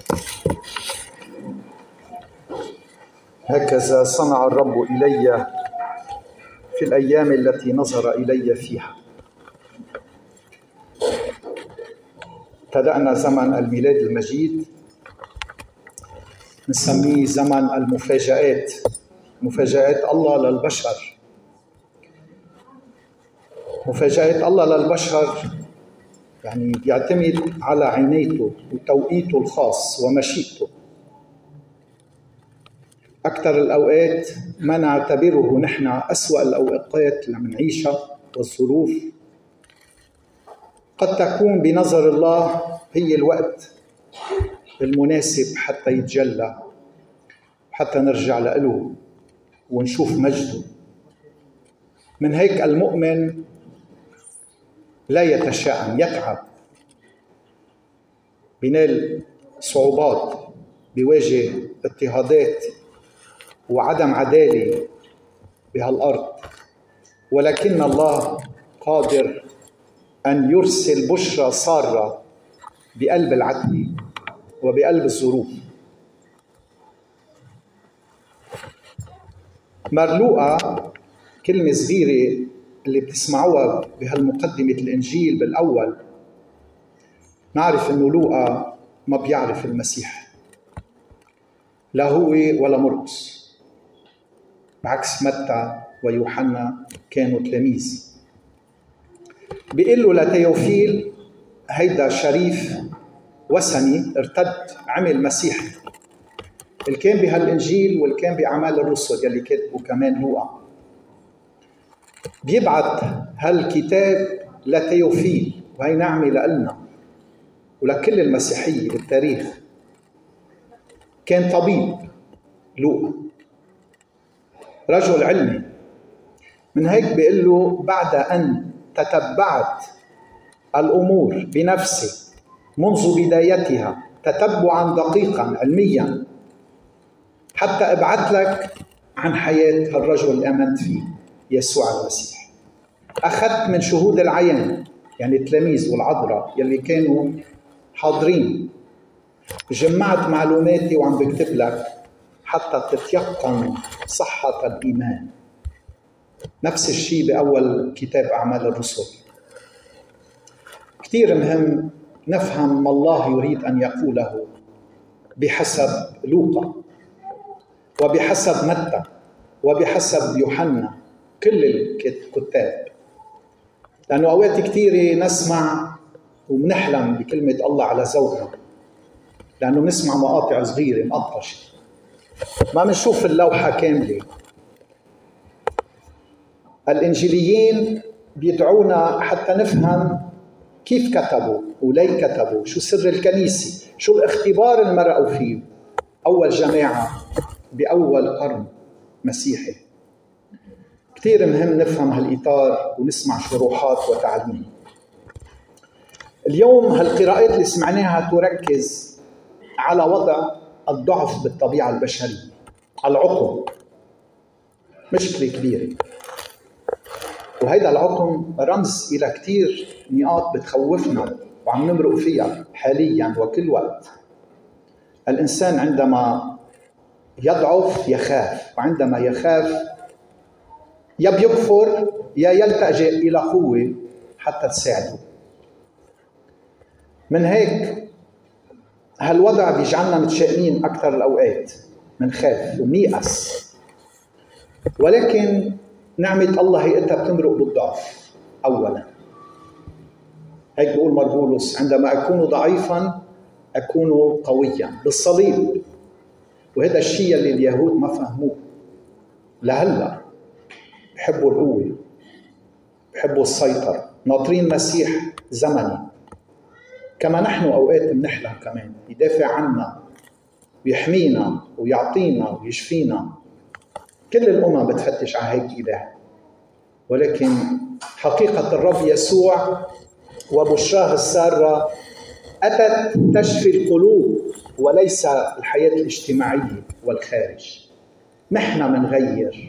هكذا صنع الرب إلي في الأيام التي نظر إلي فيها. ابتدأنا زمن الميلاد المجيد، نسميه زمن المفاجآت، مفاجآت الله للبشر. مفاجآت الله للبشر يعني بيعتمد على عنايته وتوقيته الخاص ومشيئته. أكثر الأوقات ما نعتبره نحن أسوأ الأوقات اللي منعيشها والظروف قد تكون بنظر الله هي الوقت المناسب حتى يتجلى، حتى نرجع له ونشوف مجده. من هيك المؤمن لا يتشائم، يتعب، بينال صعوبات، بيواجه اضطهادات وعدم عدالة بهالأرض، ولكن الله قادر أن يرسل بشرى سارة بقلب العتمة وبقلب الظروف. مرلوقا كلمة صغيرة اللي بتسمعوها بهالمقدمة الإنجيل بالأول، نعرف إنه لوقا ما بيعرف المسيح، لا هو ولا مرقس، بعكس متى ويوحنا كانوا تلاميذ. بيقول له لتيوفيل هيدا شريف وثني ارتد عمل مسيحي، اللي كان بهالإنجيل واللي كان بأعمال الرسل يلي كتبوا كمان لوقا. بيبعت هالكتاب لتيوفيل، وهي نعمة لنا ولكل المسيحية بالتاريخ. كان طبيب لوقا، رجل علمي. من هيك بيقول له بعد أن تتبعت الأمور بنفسي منذ بدايتها تتبعا دقيقا علميا حتى ابعث لك عن حياة الرجل اللي آمنت فيه يسوع المسيح. أخذت من شهود العيان يعني التلاميذ والعذراء يلي كانوا حاضرين، جمعت معلوماتي وعم بكتب لك حتى تتيقن صحة الإيمان. نفس الشيء بأول كتاب أعمال الرسل. كثير مهم نفهم ما الله يريد أن يقوله بحسب لوقا وبحسب متى وبحسب يوحنا، كل الكتاب. لأنه أوقات كثيرة نسمع وبنحلم بكلمة الله على ذوقنا، لأنه نسمع مقاطع صغيرة مقطشة، ما بنشوف اللوحة كاملة. الإنجيليين بيدعونا حتى نفهم كيف كتبوا وليه كتبوا، شو سر الكنيسة، شو الاختبار اللي مرقوا فيه أول جماعة بأول قرن مسيحي. كثير مهم نفهم هالإطار ونسمع شروحات وتعليم. اليوم هالقراءات اللي سمعناها تركز على وضع الضعف بالطبيعة البشرية، العقم، مشكلة كبيرة، وهيدا العقم رمز إلى كتير نقاط بتخوفنا وعم نمرق فيها حاليا وكل وقت. الإنسان عندما يضعف يخاف، وعندما يخاف يا بيكفر يا يلتجئ إلى قوة حتى تساعده. من هيك هالوضع بيجعلنا متشائمين أكثر الأوقات، منخاف وميأس. ولكن نعمة الله هي أنت بتمرق بالضعف أولا. هيك بيقول مربولس عندما أكون ضعيفا أكون قويا بالصليب. وهذا الشيء اللي اليهود ما فهموه لهلا، بحبوا القوة، بحبوا السيطرة، ناطرين مسيح زمني كما نحن أوقات بنحلم كمان يدافع عنا ويحمينا ويعطينا ويشفينا. كل الأمم بتفتش على هيك إله، ولكن حقيقة الرب يسوع وبشراه السارة أتت تشفي القلوب وليس الحياة الاجتماعية والخارج. نحن منغير.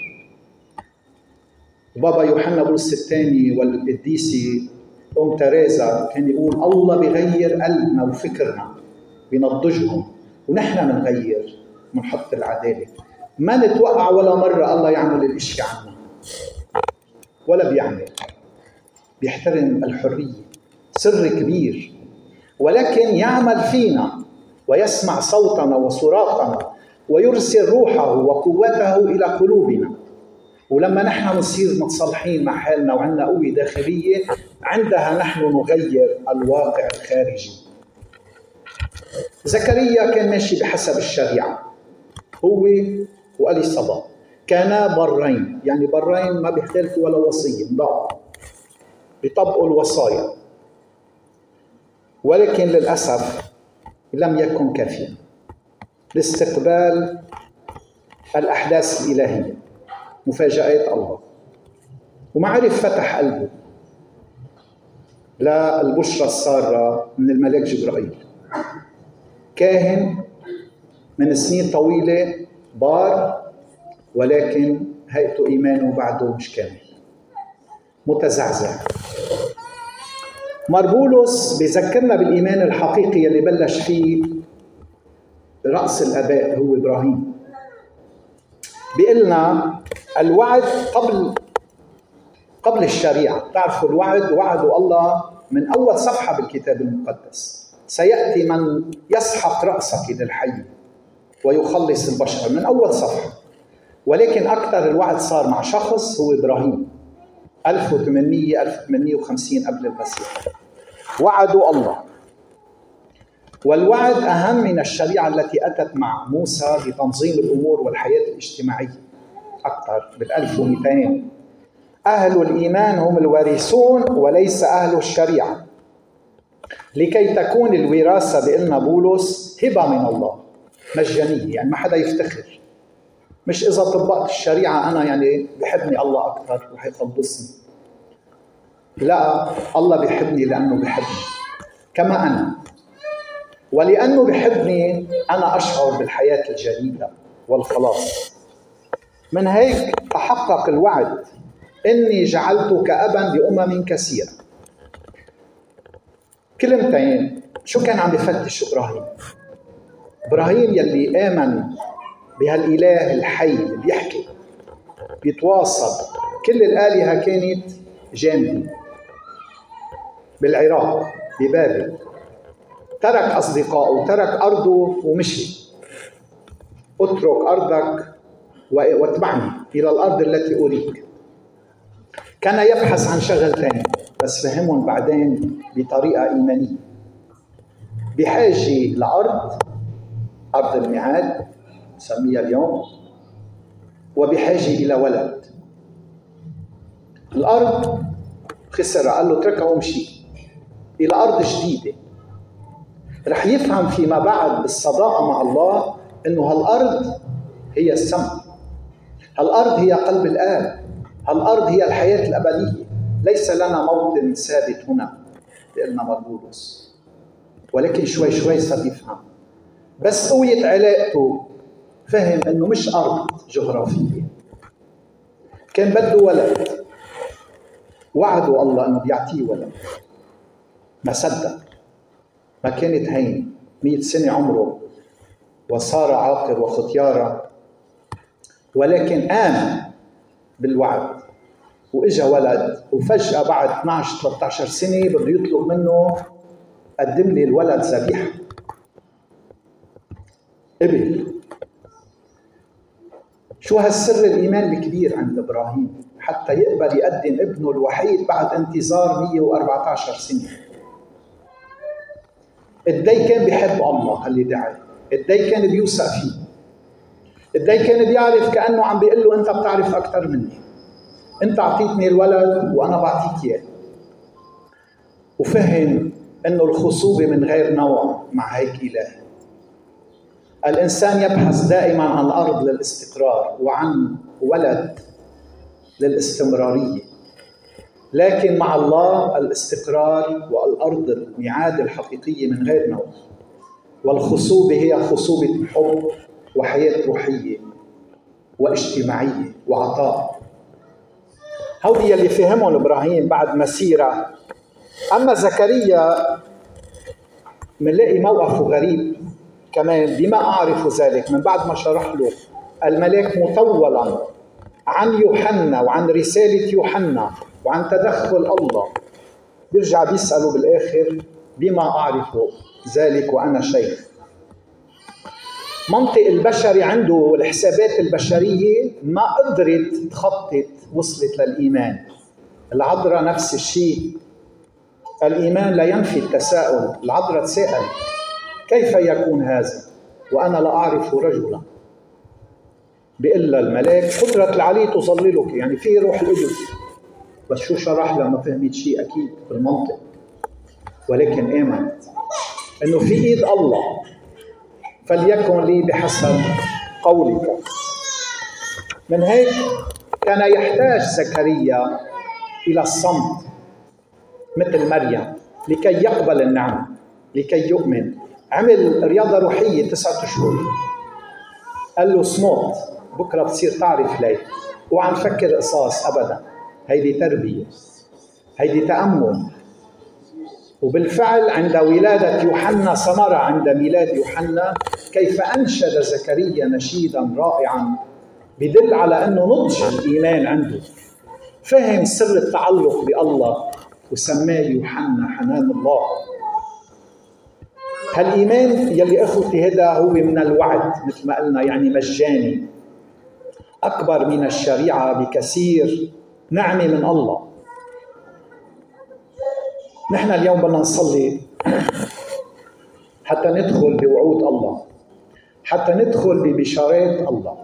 بابا يوحنا بولس الثاني والقديسي أم تريزا كان يقول الله بغير قلبنا وفكرنا، بينضجهم ونحن منغير منحط العدالة. ما نتوقع ولا مرة الله يعمل الاشي عنا، ولا بيعمل، بيحترم الحرية، سر كبير، ولكن يعمل فينا ويسمع صوتنا وصراخنا ويرسل روحه وقوته إلى قلوبنا. ولما نحن نصير متصالحين مع حالنا وعندنا قوة داخلية، عندها نحن نغير الواقع الخارجي. زكريا كان ماشي بحسب الشريعة، هو وأليصابات كانا برين، يعني برين ما بيختلفوا ولا وصية، ضاعوا بيطبقوا الوصايا، ولكن للأسف لم يكن كافيا لاستقبال الأحداث الإلهية، مفاجآت الله. وما عرف فتح قلبه للبشرى السارة من الملاك جبرائيل. كاهن من سنين طويلة، بار، ولكن هيئته إيمانه بعده مش كامل، متزعزع. بولس بيذكرنا بالإيمان الحقيقي اللي بلش فيه رأس الآباء هو إبراهيم. بيقلنا الوعد قبل الشريعة. تعرفوا الوعد وعدوا الله من أول صفحة بالكتاب المقدس، سيأتي من يسحق رأسك للحي ويخلص البشر، من أول صفحة. ولكن أكثر الوعد صار مع شخص هو إبراهيم 1850 قبل المسيح. وعدوا الله، والوعد أهم من الشريعة التي أتت مع موسى لتنظيم الأمور والحياة الاجتماعية أكثر بال1200. أهل الإيمان هم الوارثون وليس أهل الشريعة، لكي تكون الوراثة بإلنا بولس هبة من الله مجانية، يعني ما حدا يفتخر. مش إذا طبقت الشريعة أنا يعني بحبني الله أكثر وحيخلصني. لا، الله بيحبني لأنه بيحبني كما أنا، ولأنه بيحبني أنا أشعر بالحياة الجديدة والخلاص. من هيك تحقق الوعد: إني جعلتك أبا لأمم كثيرة. كلمتين، شو كان عم بفتش إبراهيم؟ إبراهيم يلي آمن بهالإله الحي اللي بيحكي بيتواصل. كل الآلهة كانت جامدة بالعراق ببابل. ترك أصدقائه، ترك أرضه ومشي. اترك أرضك واتبعني إلى الأرض التي أريك. كان يبحث عن شغل ثاني، بس فهمهم بعدين بطريقة إيمانية. بحاجة أرض الميعاد نسميها اليوم، وبحاجة إلى ولد. الأرض خسر، قال له اتركها وامشي إلى أرض جديدة. رح يفهم فيما بعد بالصداقة مع الله إنه هالأرض هي السماء، هالأرض هي قلب الآب، هالأرض هي الحياة الأبدية. ليس لنا موطن ثابت هنا لأننا بولس، ولكن شوي شوي صار يفهم. بس قوية علاقته فهم إنه مش أرض جغرافية. كان بده ولد، وعده الله إنه بيعطيه ولد، ما صدق. ما كانت هين 100 سنة عمره وصار عاقر وختيارا، ولكن آمن بالوعد وإجا ولد. وفجأة بعد 12-13 سنة بده يطلب منه قدم لي الولد ذبيحة. قبل. شو هالسر الإيمان الكبير عند إبراهيم حتى يقبل يقدم ابنه الوحيد بعد انتظار 114 سنة. قدي كان بيحب الله اللي دعاه، قدي كان بيوثق فيه، قدي كان بيعرف كأنه عم بيقول له أنت بتعرف أكثر مني، أنت أعطيتني الولد وأنا بعطيك إياه. وفهم أنه الخصوبة من غير نوع مع هيك إله. الإنسان يبحث دائما عن الأرض للاستقرار وعن ولد للاستمرارية، لكن مع الله الاستقرار والأرض الميعاد الحقيقية من غير نوع. والخصوبة هي خصوبة حب وحياة روحية واجتماعية وعطاء. هودي يلي فهمهم إبراهيم بعد مسيرة. أما زكريا منلاقي موقفه غريب. كمان بما أعرف ذلك من بعد ما شرح له الملاك مطولا عن يوحنا وعن رسالة يوحنا وعن تدخل الله، بيرجع بيسأله بالآخر بما أعرف ذلك وأنا شيخ. منطق البشري عنده والحسابات البشرية ما قدرت تخطط وصلت للإيمان. العذراء نفس الشيء، الإيمان لا ينفي التساؤل. العذراء تساءل كيف يكون هذا وأنا لا أعرف رجلا؟ بيقول لها الملاك قدرة العلي تظللك، يعني في روح القدس. بس شو شرح لها؟ ما فهمت شيء أكيد بالمنطق، ولكن آمنت إنه في إيد الله، فليكن لي بحسب قولك. من هيك كان يحتاج زكريا إلى الصمت مثل مريم لكي يقبل النعمة، لكي يؤمن. عمل رياضة روحية 9 أشهر، قال له صمت، بكرة بتصير تعرف ليه، وعن فكر قصاص أبدا. هيدي تربية، هيدي تأمل. وبالفعل عند ولادة يوحنا ثمرة عند ميلاد يوحنا، كيف أنشد زكريا نشيدا رائعا بدل على أنه نضج الإيمان عنده، فهم سر التعلق بالله وسماه يوحنا حنان الله. هالإيمان يلي أخوتي هذا هو من الوعد مثل ما قلنا، يعني مجاني، أكبر من الشريعة بكثير، نعمة من الله. نحن اليوم بدنا نصلي حتى ندخل بوعود الله، حتى ندخل ببشارات الله.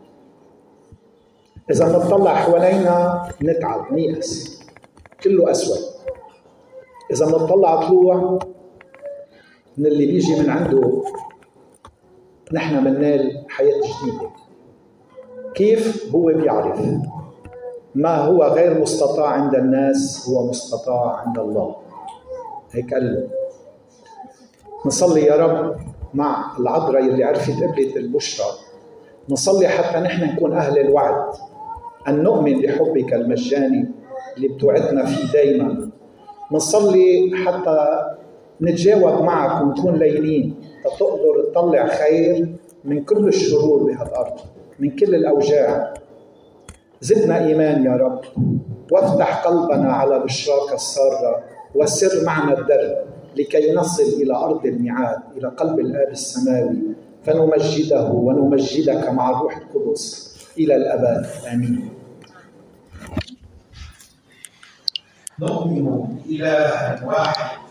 إذا نطلع حوالينا نتعب نيأس، كله أسود. إذا نطلع طلوع من اللي بيجي من عنده نحن مننال حياة جديدة. كيف؟ هو بيعرف ما هو غير مستطاع عند الناس هو مستطاع عند الله. هيك قال له. نصلي يا رب مع العذراء اللي عرفت قبلت البشرى، نصلي حتى نحن نكون أهل الوعد، أن نؤمن بحبك المجاني اللي بتوعدنا فيه دايما. نصلي حتى نتجاوب معك ونكون لينين، تقدر تطلع خير من كل الشرور بهالأرض، من كل الأوجاع. زدنا إيمان يا رب، وافتح قلبنا على بشراك السارة، وسر معنا الدرب لكي نصل إلى أرض الميعاد، إلى قلب الآب السماوي، فنمجده ونمجدك مع الروح القدس إلى الأبد. آمين. نؤمن إلها واحد